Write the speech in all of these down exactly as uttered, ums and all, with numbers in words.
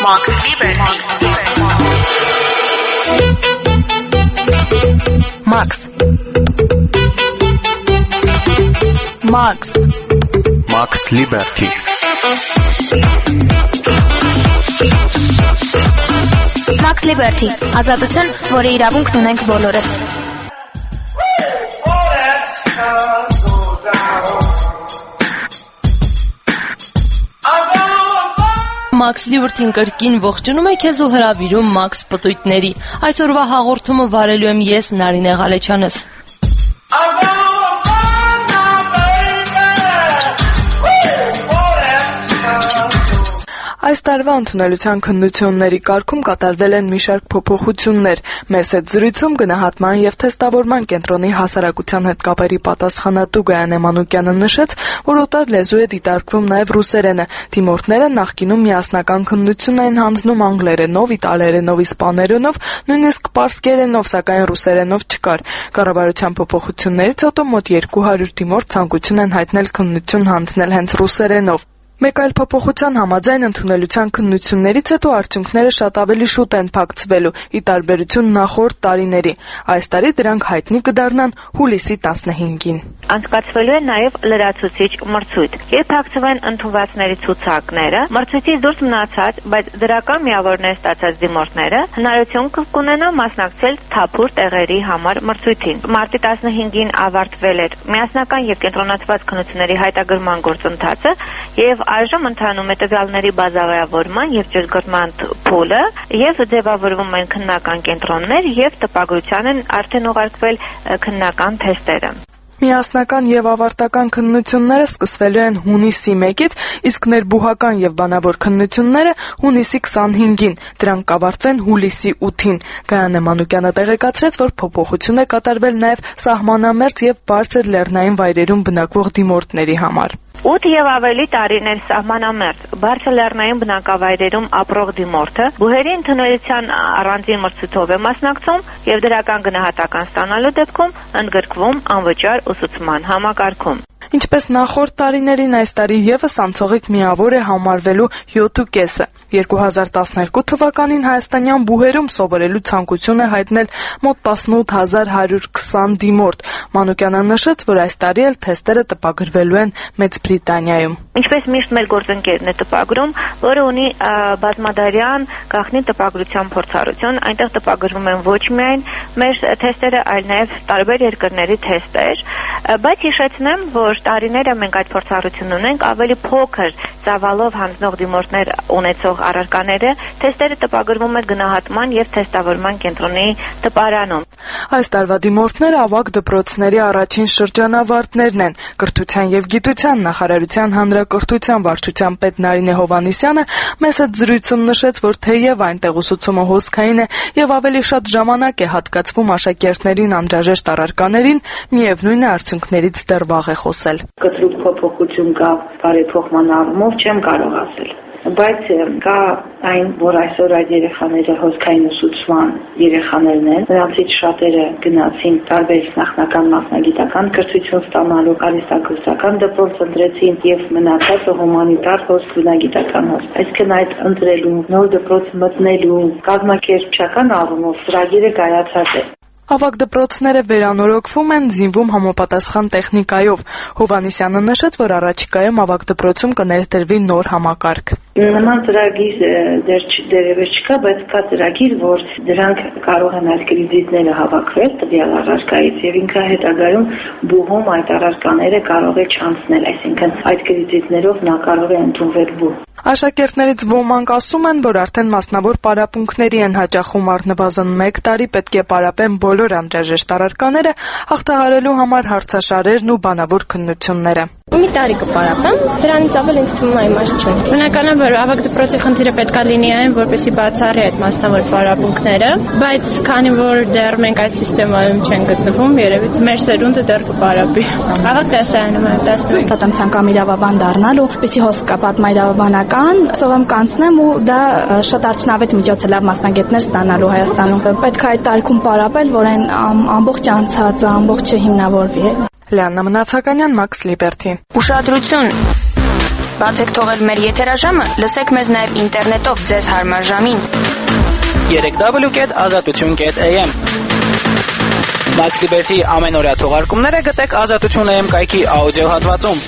Max Liberty. Max. Max. Max Liberty. Max Liberty. Ազատություն, որի իրավունքն ունենք բոլորս։ Max Liberty-ին կրկին ողջունում է քեզ ու հրավիրում Max պտույտների։ Այսօրվա հաղորդումը վարելու եմ ես, Նարինե Ղալեչյանս։ Այս տարվա ընդունելության քննությունների կարգում կատարվել են մի շարք փոփոխություններ։ Մեզ հետ զրույցում գնահատման եւ թեստավորման կենտրոնի հասարակության հետ կապերի պատասխանատու Գայանե Մանուկյանը նշեց, որ օտար լեզու է դիտարկվում նաեւ ռուսերենը։ Դիմորդները նախկինում միասնական քննություն էին հանձնում անգլերենով, իտալերենով, իսպաներենով, նույնիսկ պարսկերենով, սակայն ռուսերենով չկար։ Կառավարության փոփոխություններից հետո մոտ երկու հարյուր դիմորդ ցանկություն են հայտնել քննություն հանձնել հենց ռուսերենով։ Մեկ այլ փոփոխության համաձայն ընդունելության քննություններից հետո արդյունքները շատ ավելի շուտ են փակցվելու՝ ի տարբերություն նախորդ տարիների։ Այս տարի դրանք հայտնի կդառնան հուլիսի տասնհինգին։ Անցկացվելու է նաև լրացուցիչ մրցույթ։ Երբ փակցվեն ընդունվածների ցուցակները, մրցույթից դուրս մնացած, բայց դրական միավորներ ստացած դիմորդները հնարավորություն կունենան մասնակցել թափուր տեղերի համար մրցույթին։ Մարտի տասնհինգին ավարտվել էր միասնական եւ կենտրոնացված քննությունների հայտագրման գործընթացը եւ այժմ ընթանում է տվյալների բազայավորման եւ ճշգրտման փուլը եւ ձևավորվում են քննական կենտրոններ եւ տպագրության են արդեն ուղարկվել քննական թեստերը։ Միասնական եւ ավարտական քննությունները սկսվելու են հունիսի մեկից, իսկ ներբուհական եւ բանավոր քննությունները հունիսի քսանհինգին, դրանք կավարտվեն հուլիսի ութին։ Գայանե Մանուկյանը տեղեկացրեց, որ փոփոխություն է կատարվել նաեւ սահմանամերձ եւ բարձր լեռնային վայրերում բնակվող դիմորդների համար։ ութ եւ ավելի տարիներ սահմանամերձ բարձր լեռնային բնակավայրերում ապրող դիմորդը բուհերի ընդունելության առանձին մրցույթով է մասնակցում եւ դրական գնահատական ստանալու դեպքում ընդգրկվում անվճար ուսուցման համակարգում։ Ինչպես նախորդ տարիներին, այս տարի եւս անցողիկ միավոր է համարվելու յոթ ու կեսը։ երկու հազար տասներկու թվականին հայաստանյան բուհերում սովորելու ցանկություն է հայտնել մոտ տասնութ հազար հարյուր քսան դիմորդ։ Մանուկյանը նշեց, որ այս տարի էլ թեստերը տպագրվելու են Մեծ Բրիտանիայում։ Ինչպես միշտ մեր գործընկերն է տպագրում, որը ունի բազմադարյան գաղտնի տպագրության փորձառություն, այնտեղ տպագրվում են ոչ միայն մեր թեստերը, այլ նաեւ տարբեր երկրների թեստեր, բայց հիշեցնեմ, որ տարիները մենք այդ փորձառությունն ունենք, ավելի փոքր ծավալով հանձնող դիմորդներ ունեցող առարկաները թեստերը տպագրվում է գնահատման եւ թեստավորման կենտրոնի տպարանում։ Այս տարվա դիմորդները ավագ դպրոցների առաջին շրջանավարտներն են։ Կրթության եւ գիտության նախարարության հանրակրթության վարչության պետ Նարինե Հովհաննիսյանը մեզ հետ զրույցում նշեց, որ թեև այնտեղ ուսուցումը հոսքային է եւ ավելի շատ ժամանակ է հատկացվում աշակերտներին անհրաժեշտ առարկաներին, միևնույն է արդյունքներից դեռ վաղ է խոսել։ Կտրուկ փոփոխություն կա բարեփոխման առումով չեմ կարող ասել, բայց կա այն, որ այսօր այդ երեխաները հոսքային ուսուցման երեխաներն են, նրանցից շատերը գնացին տարբեր նախնական մասնագիտական կրթություն ստանալու, արհեստագործական դպրոց ընտրեցին եւ մնացածը հումանիտար հոսք, բնագիտական հոսք։ Այսինքն այդ ընտրելու, նոր դպրոց մտնելու, կազմակերպչական առումով ծրագիրը կայացած է։ Ավագ դպրոցները վերանորոգվում են, զինվում համապատասխան տեխնիկայով։ Հովհաննիսյանը նշեց, որ առաջիկայում ավագ դպրոցում կներդրվի նոր համակարգ։ Նման ծրագիր դեռ դերևս չկա, բայց կա ծրագիր, որ դրանք կարող են այդ կրեդիտները հավաքվել տվյալ առարկայից եւ ինքը հետագայում բուհում այդ առարկաները կարող է չանցնել, այսինքն այդ կրեդիտներով նա կարող է ընդունվել բուհ։ Աշակերտներից ոմանք ասում են, որ արդեն մասնավոր պարապմունքների են հաճախում առնվազն մեկ տարի պետք է պարապեն բոլոր անհրաժեշտ առարկաները, հաղթահարելու համար հարցաշարերն ու բանավոր քննությունները։ Մի տարի կպարապեմ, դրանից ավել ինձ թվում է իմաստ չէ։ Բնականաբար ավագ դպրոցի խնդիրը պետքա լինի այն, որպեսզի բացառի այդ մասնավոր պարապմունքները, բայց քանի որ դեռ մենք այդ համակարգում չենք գտնվում, երևի մեր սերունդը դեռ կպարապի։ Ավագ դասարանում եմ տասնմեկ։ Պատամ ցանկամ իրավաբան դառնալ ու պեսի հոսք կա պատմաիրավաբանական, սովամ կանցնեմ ու դա շատ արդյունավետ միջոց է լավ մասնագետներ ստանալու Հայաստանում։ Պետք է այդ տարիքում պարապել, որ այն ամբողջ անցածը, ամբողջը հիմնավորվի։ Լիաննա Մնացականյան, Max Liberty։ Ուշադրություն։ Բաց եք թողել մեր եթերաժամը, լսեք մեզ նաև ինտերնետով ձեզ հարմար ժամին։ երեք դաբլյու կետ ազատություն կետ էյ էմ Max Liberty ամենօրյա թողարկումները գտեք Ազատություն էյ էմ կայքի աուդիո հատվածում։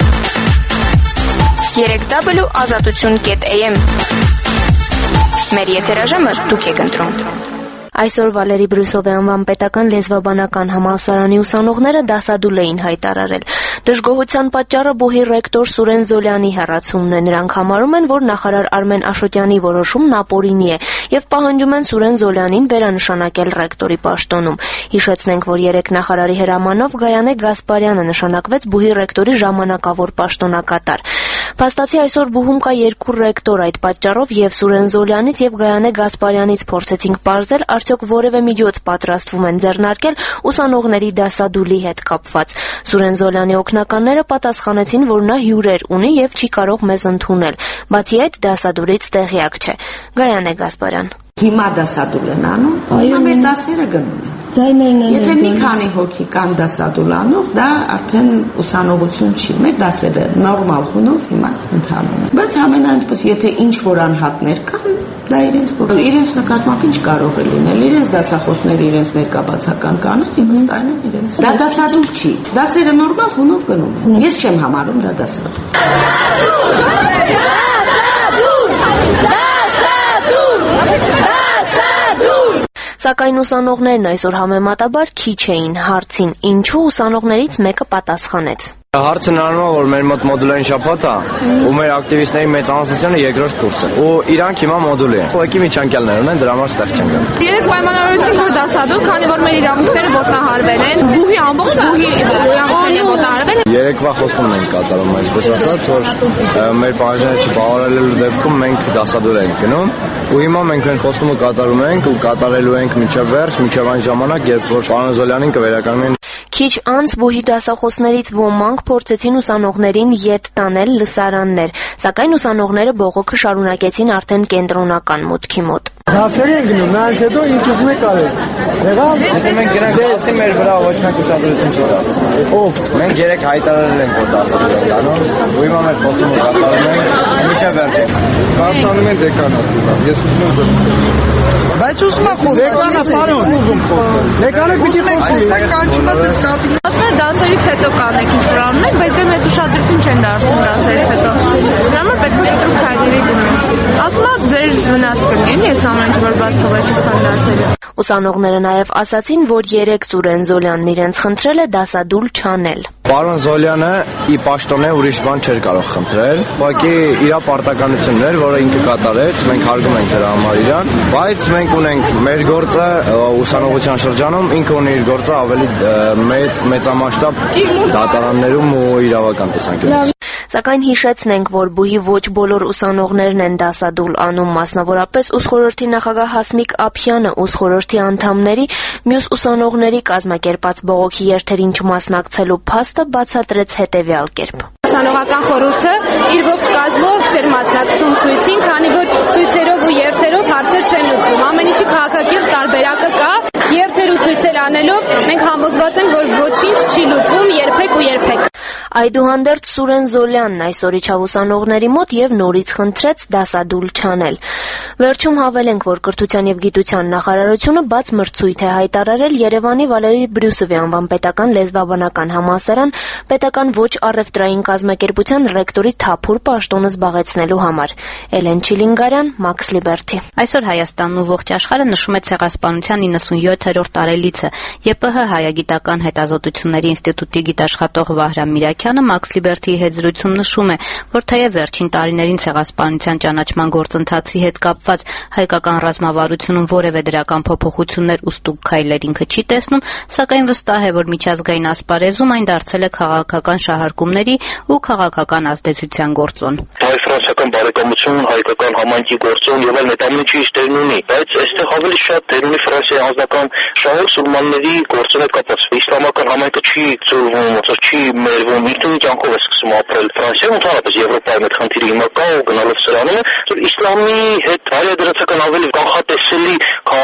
երեք դաբլյու ազատություն կետ էյ էմ Մեր եթերաժամը դուք եք ընտրում։ Այսօր Վալերի Բրյուսովի անվան պետական լեզվաբանական համալսարանի ուսանողները դասադուլ էին հայտարարել։ Դժգոհության պատճառը բուհի ռեկտոր Սուրեն Զոլյանի հեռացումն է։ Նրանք համարում են, որ նախարար Արմեն Աշոտյանի որոշումն ապօրինի է եւ պահանջում են Սուրեն Զոլյանին վերանշանակել ռեկտորի պաշտոնում։ Հիշեցնենք, որ երեք նախարարի հրամանով Գայանե Գասպարյանը նշանակվեց բուհի ռեկտորի ժամանակավոր պաշտոնակատար։ Փաստացի այսօր բուհում կա երկու ռեկտոր, այդ պատճառով եւ Սուրեն Զոլյանից եւ Գայանե Գասպարյանից փորձեցինք պարզել, արդյոք որևէ միջոց պատրաստվում են ձեռնարկել ուսանողների դասադուլի հետ կապված։ Սուրեն Զոլյանի օգնականները պատասխանեցին, որ նա հյուրեր ունի եւ չի կարող մեզ ընդունել։ Բացի այդ, դասադուլից տեղյակ չէ։ Գայանե Գասպարյան։ Հիմա դասադուլ են անում, այո, մեր դասերը գնում են։ Ձայներն են։ Եթե մի քանի հոգի կան դասադուլ անող, դա արդեն ուսանողություն չի։ Մեր դասերը նորմալ հունով հիմա ընթանում են։ Բայց ամենայնպես, եթե ինչ որ անհատներ կան, դա իրենց իրենց նկատմամբ ինչ կարող է լինել, իրենց դասախոսները իրենց ներկայացական կանոն եւ վստահեն իրենց։ Դա դասադուլ չի։ Դասերը նորմալ հունով գնում են։ Ես չեմ համարում դա դասադուլ։ Սակայն ուսանողներն այսօր համեմատաբար քիչ էին։ Հարցին ինչու ուսանողներից մեկը պատասխանեց. Հարցը նրանում է, որ մեր մոտ մոդուլային շաբաթ է, ու մեր ակտիվիստների մեծամասնությունը երկրորդ կուրս է։ Ու իրանք հիմա մոդուլի են։ Ուղղակի միջանկյալներ ունեն, դրա համար ստեղ չեն գա։ Երեք պայմանավորեցինք, որ դասադուլ, քանի որ մեր իրավունքները ոտնահարվել են, բուհի ամբողջ բուհի իրավունքները ոտնահարվել են։ Երեկվա խոստումն ենք կատարում, այսպես ասած, որ մեր պահանջները չբավարարելու դեպքում մենք դասադուլ ենք գնում, ու հիմա մենք այն խոստումը կատարում ենք ու կատարելու ենք մինչև վերջ, մինչև այն ժամանակ, երբ որ պարոն Զոլյանին կվերականգնեն։ Քիչ անց բուհի դասախոսներից ոմանք փորձեցին ուսանողներին ետ տանել լսարաններ, սակայն ուսանողները բողոքը շարունակեցին արդեն կենտրոնական մուտքի մոտ։ Դասերի են գնում, նրանց հետո ինքն ուզում է կարել։ Եղավ, եթե մենք գնանք դասի մեր վրա ոչ մեկ ուշադրություն չի տա։ Ով։ Մենք երեք հայտարարել ենք, որ դասեր ենք անում, ու հիմա մեր խոսումը կատարում ենք, մինչև վերջ։ Կարծանում են դեկանատը, ես ուզում եմ զրուցել։ Բայց ուզում եմ խոսել։ Դեկանը պարոն, ուզում խոսել։ Դեկանը պիտի խոսի։ Կանչված է կապին։ Ասում դասերից հետո կանեք ինչ որ անում եք, բայց դե մեծ ուշադրություն չեն դարձնում դասերից հետո։ Դրա համար պետք է դուք քայլերի գնալ։ Ասում եմ ձեր վնաս կգնի, ես ամեն ինչ որ բաց թողեք իսկան դասերը։ Ուսանողները նաև ասացին, որ երեք Սուրեն Զոլյանն իրենց խնդրել է դասադուլ չանել։ Պարոն Զոլյանը ի պաշտոնե ուրիշ բան չէր կարող խնդրել, ուղղակի իր պարտականությունն էր, որը ինքը կատարեց, մենք հարգում ենք դրա համար իրան, բայց մենք ունենք մեր գործը ուսանողության շրջանում, ինքը ունի իր գործը ավելի մեծ մեծամասշտաբ դատարաններում ու իրավական տեսանկյունից։ Սակայն հիշեցնենք, որ բուհի ոչ բոլոր ուսանողներն են դասադուլ անում, մասնավորապես ուսխորհրդի նախագահ Հասմիկ Ափյանը ուսխորհրդի անդամների մյուս ուսանողների կազմակերպած բողոքի երթերին չմասնակցելու փաստը բացատրեց հետևյալ կերպ. Ուսանողական խորհուրդը իր ողջ կազմով չէր մասնակցում ցույցին, քանի որ ցույցերով ու երթերով հարցեր չեն լուծվում։ Ամեն ինչի քաղաքակիրթ տարբերակը կա։ Երթեր ու ցույցեր անելով մենք համոզված ենք, որ ոչինչ չի լուծվում երբեք ու երբեք։ Այդուհանդերձ Սուրեն Զոլյանն այսօր իջավ ուսանողների մոտ եւ նորից խնդրեց դասադուլ չանել։ Վերջում հավելենք, որ կրթության եւ գիտության նախարարությունը բաց մրցույթ է հայտարարել Երևանի Վալերի Բրյուսովի անվան պետական լեզվաբանական համալսարան պետական ոչ առևտրային կազմակերպության ռեկտորի թափուր պաշտոնը զբաղեցնելու համար։ Էլեն Չիլինգարյան, Max Liberty։ Այսօր Հայաստանն ու ողջ աշխարհը նշում է ցեղասպանության իննսունյոթերորդ տարելիցը։ ԵՊՀ Հայագիտական հետազոտությունների ինստիտուտի գիտաշխատող Վահրամ Միրաքյանը Max Liberty-ի հետ զրույցում նշում է, որ թեև վերջին տարիներին ցեղասպանության ճանաչման գործընթացի հետ կապված հայկական ռազմավարությունում որևէ դրական փոփոխություններ ու ստուգ քայլեր ինքը չի տեսնում, սակայն վստահ է, որ միջազգային ասպարեզում այն դարձել է քաղաքական շահարկումների ու քաղաքական ազդեցության գործոն։ Հայ-ֆրանսիական բարեկամություն, հայկական համայնքի գործոն եւ այլն այդ ամենը չի ստերն ունի, բայց այստեղ ավելի շատ դեր ունի Ֆրանսիայի անձնական շահը սուրմանների գործոն հետ կապված։ Իսլամական համայնքը չի ծորվում, ոնց չի մերվում, ինքնին կյանքով է սկսում ապրել Ֆրանսիայում, ընդհանրապես Եվրոպայում այդ խնդիրը հիմա կա ու գնալով սրանում է, որ իսլամի հետ հայերենական ավելի կանխատեսելի քաղաքականություն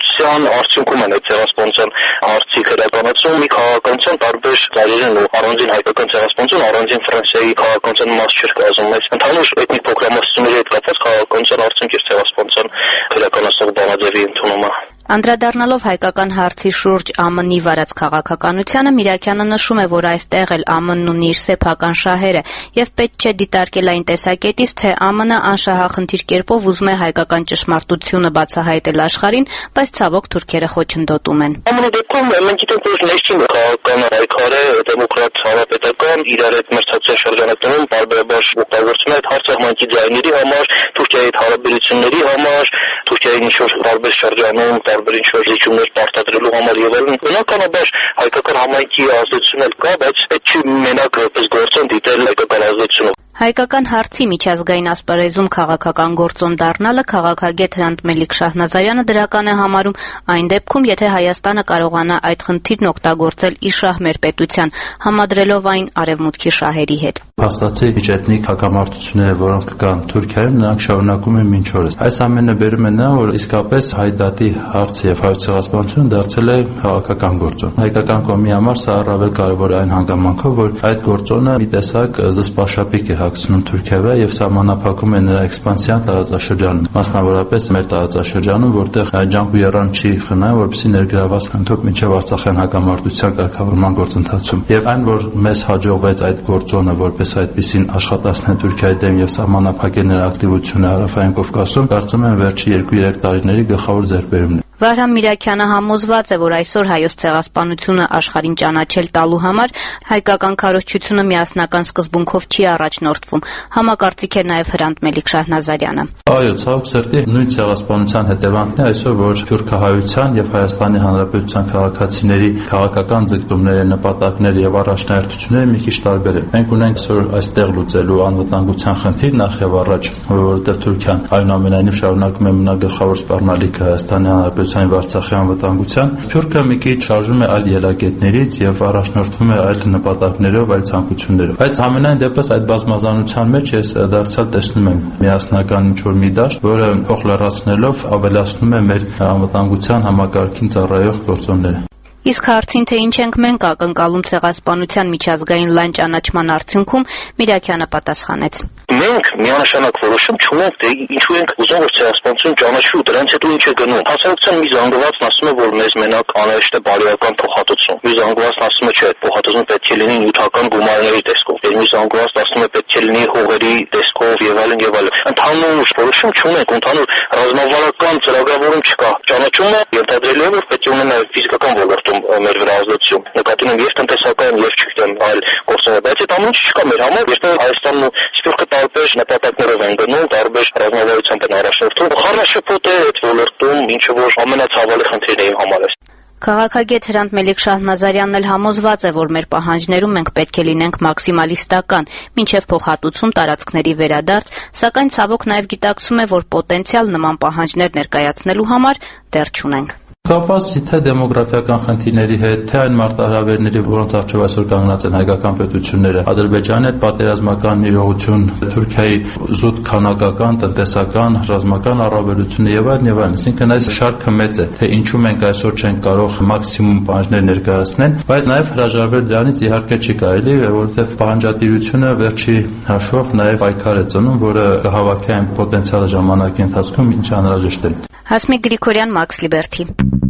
ցեղասպանության արդյունքում են այդ ցեղասպանության հարցի քրեականացում մի քաղաքականության տարբեր ծայրերին ու առանձին հայկական ցեղասպանություն առանձին Ֆրանսիայի քաղաքականության մաս չէր կազմում այս ընդհանուր էթնիկ փոքրամասնությունների հետ կապված քաղաքականության արդյունք էր ցեղասպանության քրեականացող բանաձևի ընդունումը։ Անդրադառնալով հայկական հարցի շուրջ ԱՄՆ-ի վարած քաղաքականությանը Միրաքյանը նշում է, որ այստեղ էլ ԱՄՆ-ն ունի իր սեփական շահերը եւ պետք չէ դիտարկել այն տեսակետից, թե ԱՄՆ-ը անշահախնդիր կերպով ուզում է հայկական ճշմարտությունը բացահայտել աշխարհին, բայց ցավոք թուրքերը խոչընդոտում են։ ԱՄՆ-ի դեպքում մենք գիտենք, որ ներքին քաղաքական այքարը դեմոկրատ հանրապետական իրար հետ մրցակցության շրջանակներում բարբերաբար օգտագործում է այդ հարցահմանքի ձայների համար, Թուրքիայի հետ հարաբերությունների համար, Թուրքիայի ինչ-որ տարբեր շրջանում տարբեր ինչ-որ լիճումներ պարտադրելու համար եւ այլն։ Բնականաբար հայկական համայնքի ազդեցություն էլ կա, բայց այդ չի մենակ որպես գործոն դիտել հայկական ազդեցությունը։ Հայկական հարցի միջազգային ասպարեզում քաղաքական գործոն դառնալը քաղաքագետ Հրանտ Մելիք Շահնազարյանը դրական է համարում այն դեպքում, եթե Հայաստանը կարողանա այդ խնդիրն օգտագործել ի շահ մեր պետության, համադրելով այն արևմուտքի շահերի հետ։ Փաստացի միջեթնիկ հակամարտությունները, որոնք կան Թուրքիայում, նրանք շարունակում են մինչ օրս։ Այս ամենը բերում է նրան, որ իսկապես հայդատի հարցը եւ հայոց ցեղասպանությունը դարձել է քաղաքական գործոն։ Հայկական կողմի համար սա առավել կարևոր է այն հանգամանքով, որ այդ գործոնը մի տեսակ զսպաշապիկ է հագցնում Թուրքիայի վրա եւ սահմանափակում է նրա էքսպանսիան տարածաշրջանում, մասնավորապես մեր տարածաշրջանում, որտեղ ջանք ու եռան չի խնայում, որպեսզի ներգրավված հանդոպ մինչեւ Արցախյան հակամարտության կարգավորման գործընթացում։ Եվ այն, որ մեզ հաջողվեց այդ գործոնը որպես այդպիսին աշխատացնել Թուրքիայի դեմ եւ սահմանափակել նրա ակտիվությունը Հարավային Կովկասում, կարծում եմ վերջի երկու-երեք տարիների գլխավոր ձեռքբերումն է։ Վահրամ Միրաքյանը համոզված է, որ այսօր հայոց ցեղասպանությունը աշխարհին ճանաչել տալու համար հայկական քարոզչությունը միասնական սկզբունքով չի առաջնորդվում։ Համակարծիք է նաև Հրանտ Մելիք Շահնազարյանը։ Այո, ցավոք սրտի նույն ցեղասպանության հետևանքն է այսօր, որ թուրքահայության եւ Հայաստանի Հանրապետության քաղաքացիների քաղաքական ձգտումները, նպատակները եւ առաջնահերթությունները մի քիչ տարբեր են։ Մենք ունենք այսօր այստեղ լուծելու անվտանգության խնդիր նախ եւ առաջ, որովհետեւ Թուրքիան այնուամենայնիվ շարունակում է մնալ գլխավոր սպառնալիքը Հայաստանի Հանրապետության եւ Արցախի անվտանգության։ Թուրքը մի քիչ շարժում է այլ ելակետներից եւ առաջնորդվում է այլ նպատակներով, այլ ցանկություններով։ Բայց ամենայն դեպս այդ բազմազանության մեջ ես դարձյալ տեսնում եմ միասնական ինչ-որ մի դաշտ, որը փոխ լրացնելով ավելացնում է մեր անվտանգության համակարգին ծառայող գործոնները։ Իսկ հարցին, թե ինչ ենք մենք ակնկալում ցեղասպանության միջազգային լայն ճանաչման արդյունքում, Միրաքյանը պատասխանեց. Մենք միանշանակ որոշում չունենք, թե ինչու ենք ուզում, որ ցեղասպանություն ճանաչվի ու դրանից հետո ինչ է գնում։ Հասարակության մի զանգվածն ասում է, որ մեզ մենակ անհրաժեշտ է բարոյական փոխհատուցում։ Մի զանգվածն ասում է, չէ, փոխհատուցումը պետք է լինի նյութական գումարների տեսքով։ Եվ մի զանգվածն ասում է, պետք է լինի հողերի տեսքով եւ այլն եւ այլն։ Ընդհանուր որոշում չունենք, ընդհանուր ռազմավարական ծրագրավորում չկա։ Ճանաչումը ենթադրելու է, որ պետք է ունենա ֆիզիկական ոլորտում մեր վրա ազդեցություն։ Նկատի ունեմ եւ տնտեսական եւ չգիտեմ այլ գործոններ, բայց այդ ամենը չկա մեր համար, երբ Հայաստանն ու Սփյուռքը տարբեր նպատակներով են գնում, տարբեր ռազմավարությամբ են առաջնորդվում։ Խառնաշփոթ է այդ ոլորտում, ինչը որ ամենացավալի խնդիրն է իմ համար է։ Քաղաքագետ Հրանտ Մելիք Շահնազարյանն էլ համոզված է, որ մեր պահանջներում մենք պետք է լինենք մաքսիմալիստական, մինչև փոխհատուցում տարածքների վերադարձ, սակայն ցավոք նաև գիտակցում է, որ պոտենցիալ նման պահանջներ ներկայացնելու համար դեռ չունենք։ Կապված թե դեմոգրաֆիական խնդիրների հետ, թե այն մարտահրավերների, որոնց առջև այսօր կանգնած են հայկական պետությունները, Ադրբեջանի հետ պատերազմական իրողություն, Թուրքիայի զուտ քանակական, տնտեսական, ռազմական առավելությունը եւ այլն եւ այլն։ Այսինքն այս շարքը մեծ է, թե ինչու մենք այսօր չենք կարող մաքսիմում պահանջներ ներկայացնել, բայց նաեւ հրաժարվել դրանից իհարկե չի կարելի, որովհետեւ պահանջատիրությունը վերջի հաշվով նաեւ այքար է ծնում, որը կհավաքի այն պոտենցիալը ժամանակի ընթացքում, ինչ անհրաժեշտ է։ Հասմիկ Գրիգորյան, Max Liberty։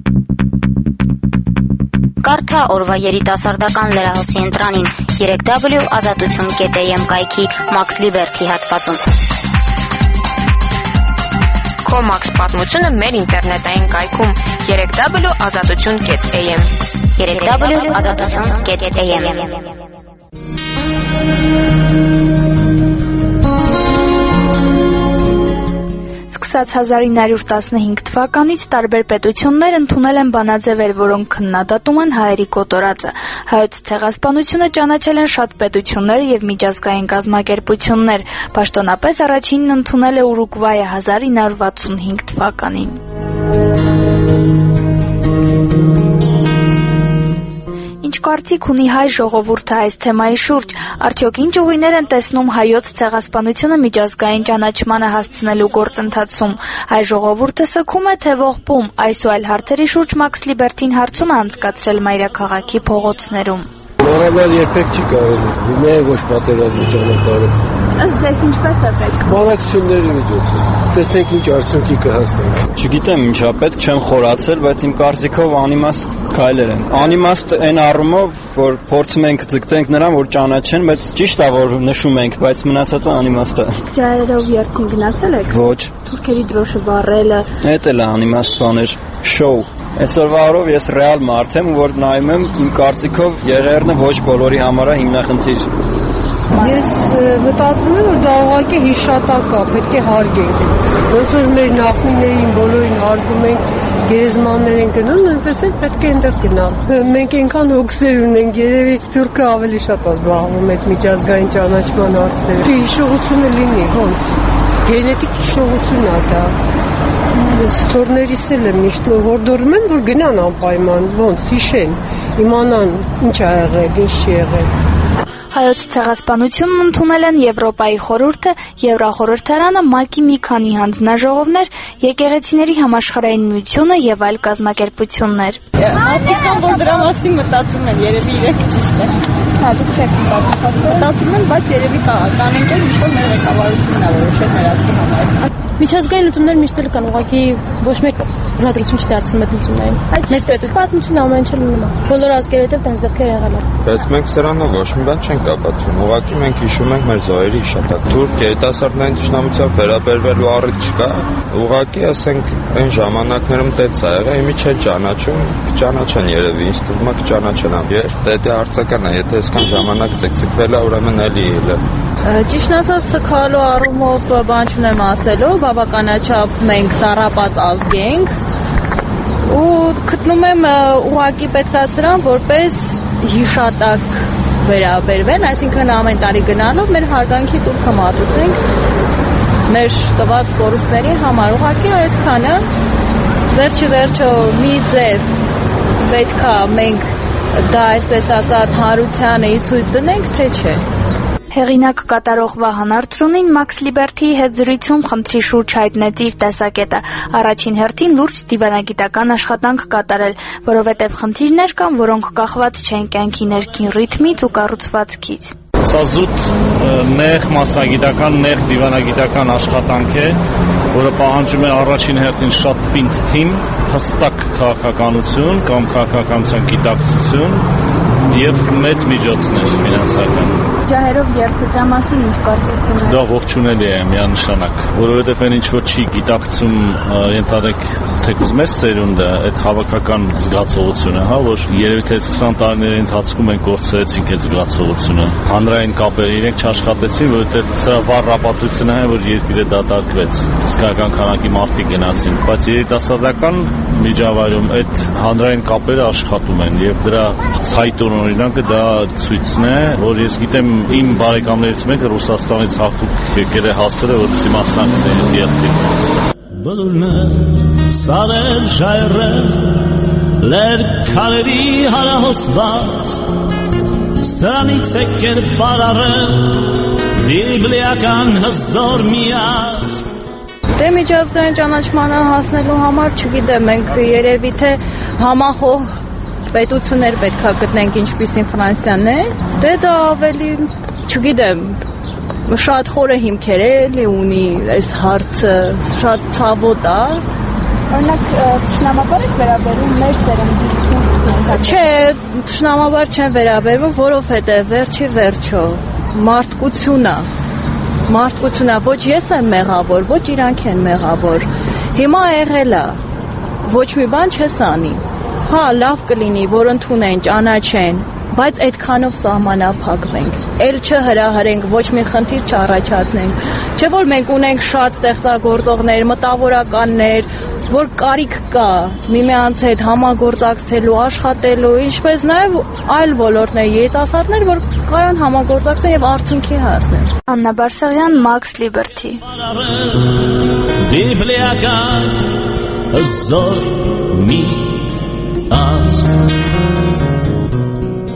Կարդա օրվա երիտասարդական լրահոսի ընտրանին երեք w ազատություն կետ am կայքի Max Liberty հատվածում։ Քո Max պատմությունը մեր ինտերնետային կայքում երեք w ազատություն կետ am երեք w ազատություն կետ am։ Սկսած հազար ինը հարյուր տասնհինգ թվականից տարբեր պետություններ ընդունել են բանաձևեր, որոնք քննադատում են հայերի կոտորածը։ Հայոց ցեղասպանությունը ճանաչել են շատ պետություններ եւ միջազգային կազմակերպություններ։ Պաշտոնապես առաջինն ընդունել է Ուրուգվայը հազար ինը հարյուր վաթսունհինգ թվականին։ ինչ կարծիք ունի հայ ժողովուրդը այս թեմայի շուրջ, արդյոք ինչ ուղիներ են տեսնում հայոց ցեղասպանությունը միջազգային ճանաչմանը հասցնելու գործընթացում, հայ ժողովուրդը սգում է թե ողբում, այս ու այլ հարցերի շուրջ Max Liberty-ն հարցում է անցկացրել մայրաքաղաքի փողոցներում։ Մոռանալ երբեք չի կարելի, միայն ոչ պատերազմի ճանապարհով։ Ըստ ձեզ ինչպես է պետք։ Բանակցությունների միջոցով։ Տեսնենք ինչ արդյունքի կհասնենք։ Չգիտեմ ինչա պետք, չեմ խորացել, բայց իմ կարծիքով անիմաստ քայլեր են։ Անիմաստ այն առումով, որ փորձում ենք ձգտենք նրան, որ ճանաչեն, բայց ճիշտ է որ նշում ենք, բայց մնացածը անիմաստ է։ Ջահերով երթին գնացել եք։ Ոչ։ Թուրքերի դրոշը վառելը։ Էդ էլ է անիմաստ բաներ, շոու։ Այսօրվա օրով ես ռեալ մարդ եմ, որ նայում եմ իմ կարծիքով ԵՂՌ-ը ոչ բոլորի համար է հիմնախնդիր։ Ես մտածում եմ, որ դա ուղղակի հիշատակ է, պետք է հարգենք։ Ոնց որ մեր նախնիներին բոլորին հարգում ենք, գերեզմաններ են գնում, նույնպես էլ պետք է այնտեղ գնալ։ Մենք այնքան հոգսեր ունենք, երևի սփյուռքը ավելի շատ է զբաղվում այդ միջազգային ճանաչման հարցերով։ Դե հիշողությունը լինի, ոնց։ Գենետիկ հիշողություն է դա։ Ստորներիս էլ եմ միշտ հորդորում եմ, որ գնան անպայման, ոնց, հիշեն, իմանան ինչ ա եղել, ինչ չի եղել։ Հայոց ցեղասպանությունն ընդունել են Եվրոպայի խորհուրդը, Եվրախորհրդարանը, ՄԱԿ-ի մի քանի հանձնաժողովներ, եկեղեցիների համաշխարհային միությունը եւ այլ կազմակերպություններ։ Մարդիկ կան, որ դրա մասին մտածում են, երևի իրենք ճիշտ է։ Հա, դուք չեք մտածում են, բայց երևի կանենք էլ ինչ-որ մեր ղեկավարությունն է որոշել մեր ազգի համար։ Միջազգային լուծումներ միշտ էլ կան, ուղղակի ոչ մեկ ուշադրություն չի դարձնում այդ լուծումներին։ Մեծ պետությունը ամեն ինչ լինում է։ Բոլոր ազգերի հետ տենց դեպքեր եղել են։ Բայց մենք սրանով ոչ մի բան չենք ապացուցում։ Ուղղակի մենք հիշում ենք մեր զոհերի հիշատակ։ Թուրք երիտասարդներին ճշնամությամբ վերաբերվելու առիթ չկա։ Ուղղակի ասենք այն ժամանակներում տենց ա եղել, իմի չեն ճանաչում, կճանաչեն երևի, ինձ թվում է կճանաչեն ամբողջ։ Դա հարցական է, եթե այսքան ժամանակ ցկցկվել է, ուրեմն էլի էլ է։ Ճիշտն ասած, սխալու առումով բան չունեմ ասելու, բավականաչափ մենք տառապած ազգ ենք ու գտնում եմ ուղղակի պետք է սրան որպես հիշատակ վերաբերվեն, այսինքն ամեն տարի գնալով մեր հարգանքի տուրքը մատուցենք մեր տված կորուստների համար, ուղղակի այդքանը վերջի վերջո մի ձև պետք է մենք դա այսպես ասած հանրությանը ցույց դնենք, թե չէ։ Հեղինակ կատարող Վահան Արծրունին Max Liberty-ի հետ զրույցում խնդրի շուրջ հայտնեց իր տեսակետը։ Առաջին հերթին լուրջ դիվանագիտական աշխատանք կատարել, որովհետև խնդիրներ կան, որոնք կախված չեն կյանքի ներքին ռիթմից ու կառուցվածքից։ Սա զուտ նեղ մասնագիտական, նեղ դիվանագիտական աշխատանք է, որը պահանջում է առաջին հերթին շատ պինդ թիմ, հստակ քաղաքականություն կամ քաղաքականության գիտակցություն եւ մեծ միջոցներ ֆինանսական։ Ջահերով երթը դրա մասին ինչ կարծիք ունեք։ Դա ողջունելի է միանշանակ, որովհետև այն ինչ որ չի գիտակցում, ենթադրենք թեկուզ մեր սերունդը, այդ հավաքական զգացողությունը, հա, որ երևի թե քսան տարիների ընթացքում են կորցրեցինք այդ զգացողությունը։ Հանրային կապերը իրենք չաշխատեցին, որովհետև սա վառ ապացույցն է, որ երկիրը դատարկվեց, իսկական քանակի մարդիկ գնացին, բայց երիտասարդական միջավայրում այդ հանրային կապերը աշխատում են եւ դրա ցայտուն օրինակը դա ցույցն է, որ ես գիտեմ իմ բարեկամներից մեկը Ռուսաստանից հաղթուկ եկել է հասել է, որպեսզի մասնակցի այդ երթին։ Բոլորներ սարեր շայրեր լեր քարերի հարահոսված սրանից եկել բարարել բիբլիական հզոր միած Դե միջազգային ճանաչմանը հասնելու համար չգիտեմ, մենք երևի թե համախոհ պետություններ պետք է գտնենք, ինչպիսին Ֆրանսիան է, դե դա ավելի, չգիտեմ, շատ խորը հիմքեր էլի ունի այս հարցը, շատ ցավոտ է։ Օրինակ թշնամաբար եք վերաբերում մեր սերնդի։ Չէ, թշնամաբար չեն վերաբերվում, որովհետև վերջի վերջո մարդկությունը Մարդկությունա, ոչ ես եմ մեղավոր, ոչ իրանք են մեղավոր։ Հիմա եղել է, ոչ մի բան չես անի։ Հա, լավ կլինի, որ ընդունեն, ճանաչեն, բայց այդքանով սահմանափակվենք։ Էլ չհրահրենք, ոչ մի խնդիր չառաջացնենք։ Չէ որ մենք ունենք շատ ստեղծագործողներ, մտավորականներ, որ կարիք կա միմյանց հետ համագործակցելու, աշխատելու, ինչպես նաև այլ ոլորտներ, երիտասարդներ, որ կարան համագործակցեն եւ արդյունքի հասնեն։ Աննա Բարսեղյան, Max Liberty։ Բիբլիական հզոր մի ազգ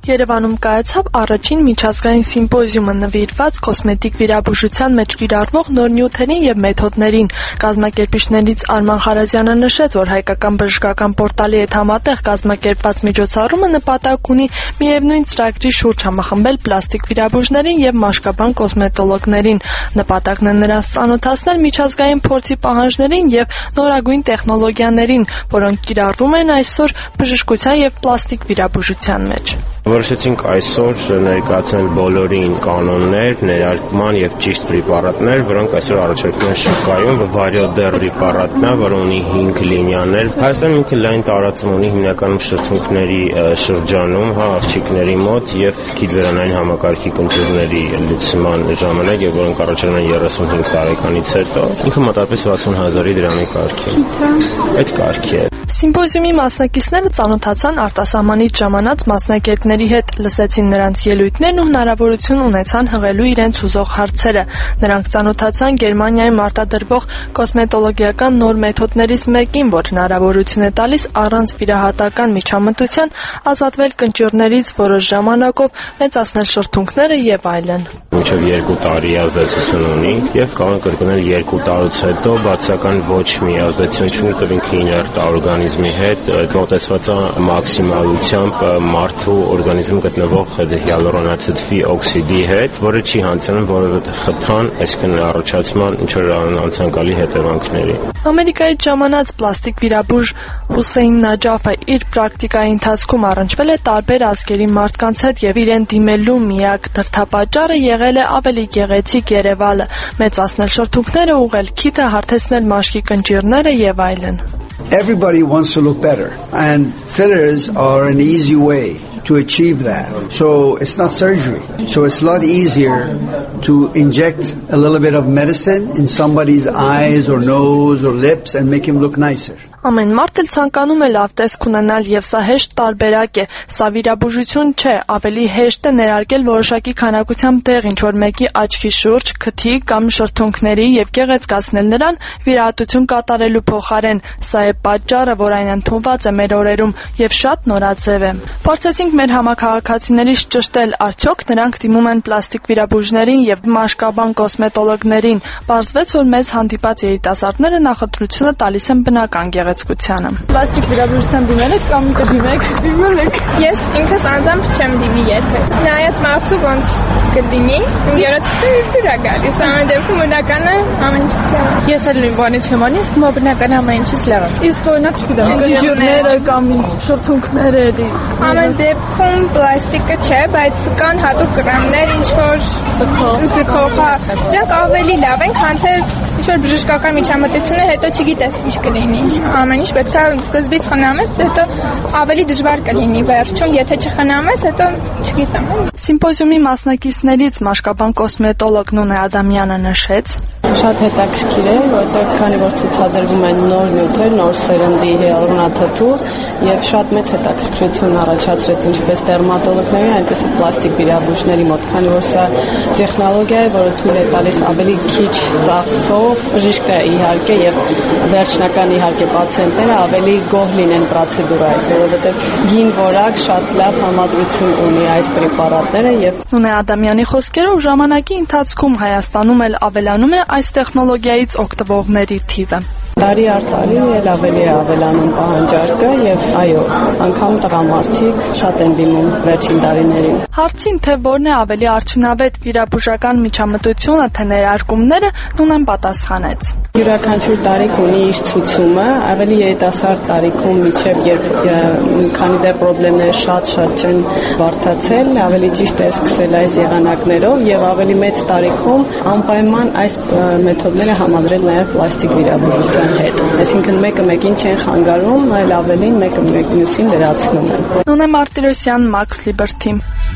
Երևանում կայացավ առաջին միջազգային սիմպոզիումը նվիրված կոսմետիկ վիրաբուժության մեջ կիրառվող նոր նյութերին եւ մեթոդներին։ Կազմակերպիչներից Արման Խարազյանը նշեց, որ հայկական բժշկական պորտալի հետ համատեղ կազմակերպված միջոցառումը նպատակ ունի միևնույն ծրագրի շուրջ համախմբել պլաստիկ վիրաբույժներին եւ մաշկաբան կոսմետոլոգներին։ Նպատակն է նրանց ծանոթացնել միջազգային փորձի պահանջներին եւ նորագույն տեխնոլոգիաներին, որոնք կիրառվում են այսօր բժշկության եւ պլաստիկ վիրաբուժության մեջ։ Որոշեցինք այսօր ներկայացնել բոլորին կանոններ, ներարկման եւ ճիշտ պրեպարատներ, որոնք այսօր առաջարկվում են շուկայում, Variodel պրեպարատն է, որը ունի հինգ լինիաներ։ Հայաստանում ինքը լայն տարածում ունի հիմնականում շրթունքների շրջանում, հա, աղջիկների մոտ եւ գիդերանային համակարգի կնճիռների լուծման ժամանակ, եւ որոնք առաջանում են երեսունհինգ տարեկանից հետո, ինքը մոտավորապես վաթսուն հազարի դրամի կարգի է։ Այդ կարգի է։ Սիմպոզիումի մասնակիցները ծանոթացան արտասահմանից ժամանած մասնագետների հետ, լսեցին նրանց ելույթներն ու հնարավորություն ունեցան հղելու իրենց ուզող հարցերը։ Նրանք ծանոթացան Գերմանիայում արտադրվող կոսմետոլոգիական նոր մեթոդներից մեկին, որ հնարավորություն է տալիս առանց վիրահատական միջամտության ազատվել կնճիռներից որոշ ժամանակով, մեծացնել շրթունքները եւ այլն։ Մինչև երկու տարի ազդեցություն ունի եւ կարող է կրկնել երկու տարուց հետո բացական ոչ մի ազդեցություն չունի, տվինք իներտ օրգանիզմի հետ, մոտեցված է մաքսիմալությամբ մարդու օրգանիզմում գտնվող հիալուրոնաթթվի օքսիդի հետ, որը չի հանդիսանում որևէ խթան, այսինքն առաջացման ինչ որ անցանկալի հետևանքների։ Ամերիկայից ժամանած պլաստիկ վիրաբույժ Հուսեյն Նաջաֆը իր պրակտիկայի ընթացքում առնչվել է տարբեր ազգերի մարդկանց հետ եւ իրեն դիմելու միակ դրդապատճառը եղել է ավելի գեղեցիկ Երևալը, մեծացնել շրթունքները, ուղղել քիթը, հարթեցնել մաշկի կնճիռները եւ այլն։ Everybody wants to look better, and fillers are an easy way to achieve that. So it's not surgery. So it's a lot easier to inject a little bit of medicine in somebody's eyes or nose or lips and make him look nicer. Ամեն մարդ էլ ցանկանում է լավ տեսք ունենալ եւ սա հեշտ տարբերակ է։ Սա վիրաբուժություն չէ, ավելի հեշտ է ներարկել որոշակի քանակությամբ տեղ ինչ-որ մեկի աչքի շուրջ, քթի կամ շրթունքների եւ գեղեցկացնել նրան վիրահատություն կատարելու փոխարեն։ Սա է պատճառը, որ այն ընդունված է մեր օրերում եւ շատ նորաձև է։ Փորձեցինք մեր համակարգացիներից ճշտել, արդյոք նրանք դիմում են պլաստիկ վիրաբույժներին եւ մաշկաբան կոսմետոլոգներին։ Պարզվեց, որ մեզ հանդիպած երիտասարդները նախընտրությունը տալիս են բնական գեղեցկությանը։ Պլաստիկ վիրաբուժության դիմել եք կամ կդիմեք։ Դիմել եք։ Ես ինքս անձամբ չեմ դիմի երբեք։ Նայած մարդու ոնց կդիմի, գեղեցկությունը ինձ դուր է գալիս, ամեն դեպքում բնականը ամեն ինչից լավ է։ Ես էլ նույն բանից չեմ անի, ըստ ո բնականը ամեն ինչից լավ է։ Իսկ օրինակ չգիտեմ, կնճիռները կամ շրթունքները էլի։ Ամեն դեպքում պլաստիկը չէ, բայց կան հատուկ կրեմներ, ինչ որ ձգող, ձգող, հա, դրանք ավելի լավ են, քան թե ինչ որ բժշկական միջամտությունը հետո չգիտես ինչ կլինի։ Ամեն ինչ պետք է սկզբից խնամես, հետո ավելի դժվար կլինի վերջում, եթե չխնամես, հետո չգիտեմ։ Սիմպոզիումի մասնակիցներից մաշկաբան կոսմետոլոգ Նունե Ադամյանը նշեց. Շատ հետաքրքիր է, որտեղ քանի որ ցուցադրվում են նոր նյութեր, նոր սերնդի հիալուրոնաթթու եւ շատ մեծ հետաքրքրություն առաջացրեց ինչպես դերմատոլոգների, այնպես էլ պլաստիկ վիրաբույժների մոտ, քանի որ սա տեխնոլոգիա է, որը թույլ է տալիս ավելի քիչ ծախսով բժիշկը իհարկե եւ վերջնական իհարկե պացիենտները ավելի գոհ լինեն պրոցեդուրայից, որովհետեւ գին որակ շատ լավ համադրություն ունի այս պրեպարատները եւ Նունե Ադամյանի խոսքերով ժամանակի ընթացքում Հայաստանում էլ ավելանում է այս տեխնոլոգիայից օգտվողների թիվը։ Տարի առ տարի էլ ավելի է ավելանում պահանջարկը եւ այո, անգամ տղամարդիկ շատ են դիմում վերջին տարիներին։ Հարցին թե որն է ավելի արդյունավետ վիրաբուժական միջամտությունը, թե ներարկումները, Նունեն պատասխանեց. Յուրաքանչյուր տարիք ունի իր ցուցումը, ավելի երիտասարդ տարիքում միջև երբ քանի դեռ խնդիրները շատ-շատ չեն բարդացել, ավելի ճիշտ է սկսել այս եղանակներով եւ ավելի մեծ տարիքում անպայման այս մեթոդները համադրել նաեւ պլաստիկ վիրաբուժության հետ։ Այսինքն մեկը մեկին չեն խանգարում, այլ ավելին մեկը մյուսին լրացնում են։ Նունե Մարտիրոսյան, Max Liberty։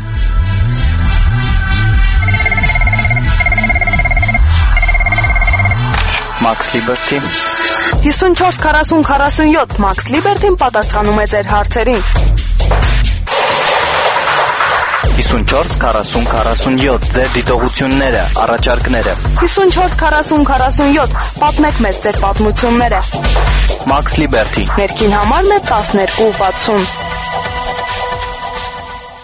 Max Liberty հիսունչորս քառասուն քառասունյոթ Max Liberty-ն պատասխանում է ձեր հարցերին։ հիսունչորս քառասուն քառասունյոթ ձեր դիտողությունները, առաջարկները։ հիսունչորս քառասուն քառասունյոթ պատմեք մեզ ձեր պատմությունները։ Max Liberty։ Ներքին համարն է տասներկու վաթսուն։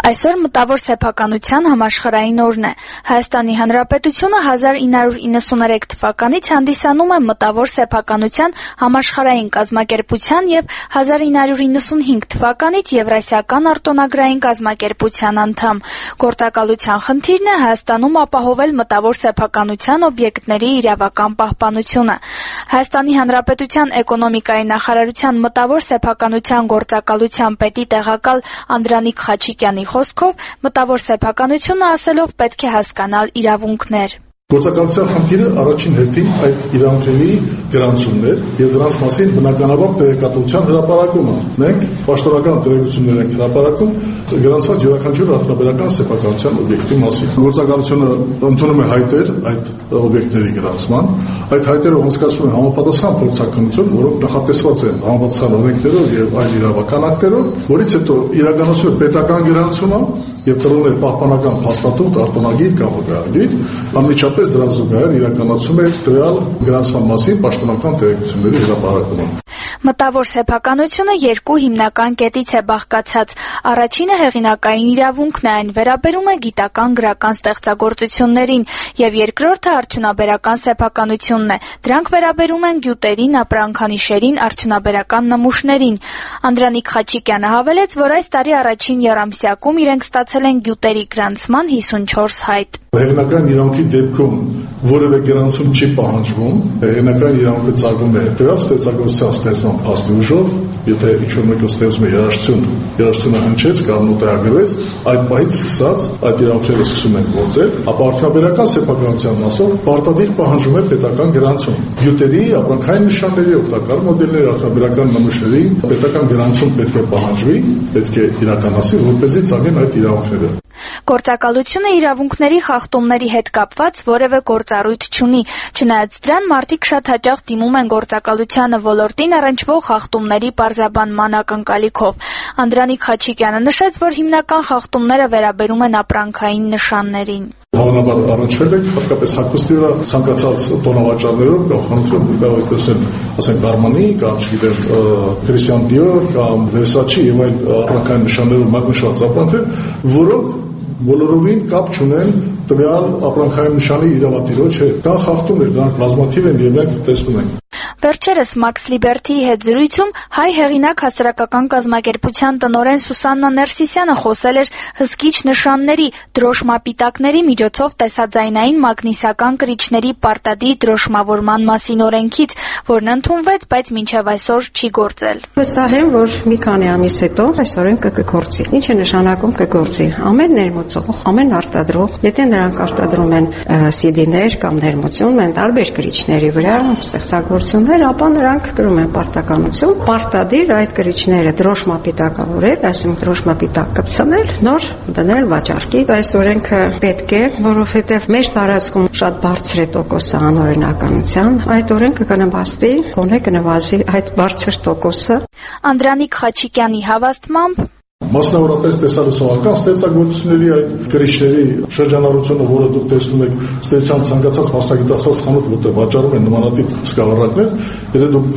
Այսօր մտավոր սեփականության համաշխարհային օրն է։ Հայաստանի Հանրապետությունը հազար ինը հարյուր իննսուներեք թվականից հանդիսանում է մտավոր սեփականության համաշխարհային կազմակերպության եւ հազար ինը հարյուր իննսունհինգ թվականից Եվրասիական արտոնագրային կազմակերպության անդամ։ Գործակալության խնդիրն է Հայաստանում ապահովել մտավոր սեփականության օբյեկտների իրավական պահպանությունը։ Հայաստանի Հանրապետության էկոնոմիկայի նախարարության մտավոր սեփականության գործակալության պետի տեղակալ Անդրանիկ Խաչիկյանի խոսքով մտավոր սեփականությունը ասելով պետք է հասկանալ իրավունքներ։ Գործակալության խնդիրը առաջին հերթին այդ իրավունքների գրանցումն էր եւ դրանց մասին բնականաբար տեղեկատվության հրապարակումը։ Մենք պաշտոնական տեղեկություններ ենք հրապարակում գրանցված յուրաքանչյուր արտոնագրական սեփականության օբյեկտի մասին։ Գործակալությունը ընդունում է հայտեր այդ օբյեկտների գրանցման, այդ հայտերը անցկացնում է համապատասխան փորձաքննություն, որոնք նախատեսված են համապատասխան օրենքներով եւ այլ իրավական ակտերով, որից հետո իրականացում է պետական գրանցումը եւ տրվում է պահպանական փաստաթուղթ, արտոնագիր կամ վկայագիր, անմիջապես դրան զուգահեռ իրականացում է տվյալ գրանցման մասին պաշտոնական տեղեկությունների հրապարակումը։ Մտավոր սեփականությունը երկու հիմնական կետից է բաղկացած։ Առաջինը հեղինակային իրավունքն է, այն վերաբերում է գիտական գրական ստեղծագործություններին, եւ երկրորդը արդյունաբերական սեփականությունն է։ Դրանք վերաբերում են գյուտերին, ապրանքանիշերին, արդյունաբերական նմուշներին։ Անդրանիկ Խաչիկյանը հավելեց, որ այս տարի առաջին եռամսյակում իրենք ստացել են գյուտերի գրանցման հիսունչորս հայտ։ Հեղինակային իրավունքի դեպքում որևէ գրանցում չի պահանջվում, հեղինակային իրավունքը ծագում է տվյալ ստեղծագործության ստեղծման փաստի ուժով, եթե ինչ-որ մեկը ստեղծում է երաժշտություն, երաժշտությունը հնչեց կամ նոտարագրվեց, այդ պահից սկսած այդ իրավունքները սկսում են գործել, ապա արդյունաբերական սեփականության մասով պարտադիր պահանջում է պետական գրանցում։ Գյուտերի, ապրանքային նշանների, օգտակար մոդելների, արդյունաբերական նմուշների պետական գրանցում պետք է պահանջվի, պետք է իրականացվի, որպեսզի ծագեն այդ իրավունքները։ Գործակալությունը իրավունքների խախտումների հետ կապված որևէ գործառույթ չունի։ Չնայած դրան, մարդիկ շատ հաճախ դիմում են գործակալությանը ոլորտին առնչվող խախտումների պարզաբանման ակնկալիքով։ Անդրանիկ Խաչիկյանը նշեց, որ հիմնական խախտումները վերաբերում են ապրանքային նշաններին։ Հավանաբար առնչվել եք հատկապես հագուստի վրա ցանկացած տոնավաճառներով կամ խանութներով կարող եք տեսնել, ասենք Armani կամ չգիտեմ Christian Dior կամ Versace եւ այլ ապրանքային նշաններով մատնշված ապրանքներ, որոնք բոլորովին կապ չունեն տվյալ ապրանքային նշանի իրավատիրոջ հետ։ Դա խախտում է, դրանք բազմաթիվ են եւ մենք տեսնում ենք։ Վերջերս Max Liberty-ի հետ զրույցում հայ հեղինակ հասարակական կազմակերպության տնօրեն Սուսաննա Ներսիսյանը խոսել էր հսկիչ նշանների, դրոշմապիտակների միջոցով տեսաձայնային մագնիսական կրիչների պարտադիր դրոշմավորման մասին օրենքից, որն ընդունվեց, բայց մինչև այսօր չի գործել։ Վստահ եմ, որ մի քանի ամիս հետո այս օրենքը կգործի։ Ինչ է նշանակում կգործի։ Ամեն ներմուծող, ամեն արտադրող, եթե նրանք արտադրում են սի դի-ներ կամ ներմուծում են տարբեր կրիչների վրա, ստեղծագործություն ապա նրանք գրում են պարտականություն, պարտադիր այդ կրիչները դրոշմապիտակավորել, այսինքն դրոշմապիտակ կպցնել, նոր դնել վաճառքի։ Այս օրենքը պետք է, որովհետև մեր տարածքում շատ բարձր է տոկոսը անօրինականության, այդ օրենքը կնվաստի, գոնե կնվազի այդ բարձր տոկոսը։ Անդրանիկ Խաչիկյանի հավաստմամբ Մասնավորապես տեսարեսողական ստեղծագործությունների այդ կրիչների շրջանառությունը, որը դուք տեսնում եք ստեղծան ցանկացած մասնագիտացված խանութ, որտեղ վաճառում են նմանատիպ սկավառակներ, եթե դուք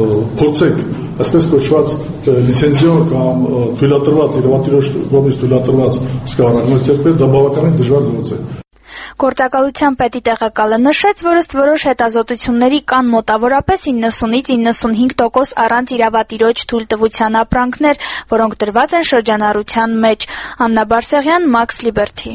փորձեք այսպես կոչված լիցենզիոն կամ թույլատրված իրավատիրոջ կողմից թույլատրված սկավառակներ ձեռք բերել, դա բավականին դժվար գործ է։ Գործակալության պետի տեղակալը նշեց, որ ըստ որոշ հետազոտությունների կան մոտավորապես իննսունից իննսունհինգ տոկոս առանց իրավատիրոջ թույլտվության ապրանքներ, որոնք դրված են շրջանառության մեջ։ Աննա Բարսեղյան, Max Liberty։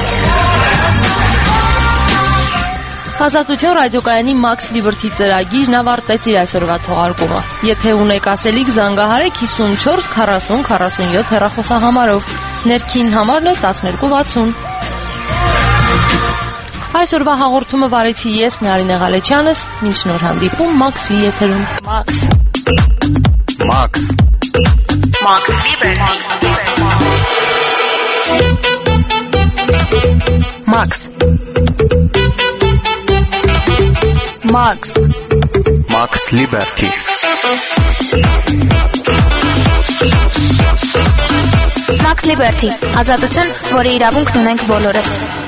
Ազատություն ռադիոկայանի Max Liberty ծրագիրն ավարտեց իր այսօրվա թողարկումը։ Եթե ունեք ասելիք, զանգահարեք հիսունչորս քառասուն քառասունյոթ հեռախոսահամարով։ Ներքին համարն է տասներկու վաթսուն։ Այսօրվա հաղորդումը վարեցի ես Նարինե Ղալեչյանս, մինչ նոր հանդիպում Max-ի եթերում։ Max Max Max Liberty Max Max Max Liberty Max Liberty ազատություն, որի իրավունքն ունենք բոլորս։